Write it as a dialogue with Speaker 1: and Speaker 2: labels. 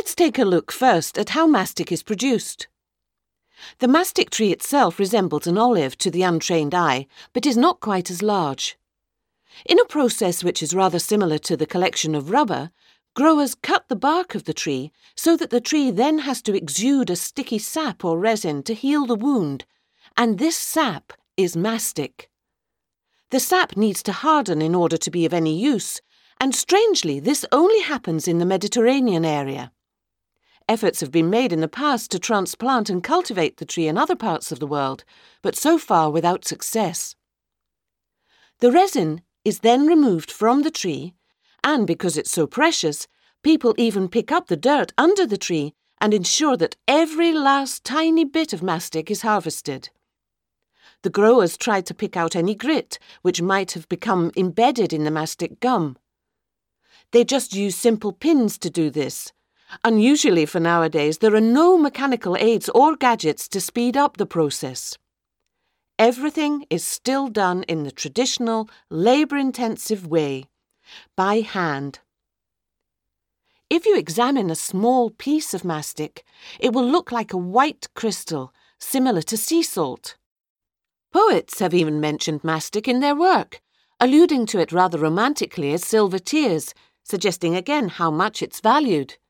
Speaker 1: Let's take a look first at how mastic is produced. The mastic tree itself resembles an olive to the untrained eye, but is not quite as large. In a process which is rather similar to the collection of rubber, growers cut the bark of the tree so that the tree then has to exude a sticky sap or resin to heal the wound, and this sap is mastic. The sap needs to harden in order to be of any use, and strangely, this only happens in the Mediterranean area. Efforts have been made in the past to transplant and cultivate the tree in other parts of the world, but so far without success. The resin is then removed from the tree, and because it's so precious, people even pick up the dirt under the tree and ensure that every last tiny bit of mastic is harvested. The growers try to pick out any grit which might have become embedded in the mastic gum. They just use simple pins to do this. Unusually for nowadays, there are no mechanical aids or gadgets to speed up the process. Everything is still done in the traditional, labour-intensive way, by hand. If you examine a small piece of mastic, it will look like a white crystal, similar to sea salt. Poets have even mentioned mastic in their work, alluding to it rather romantically as silver tears, suggesting again how much it's valued.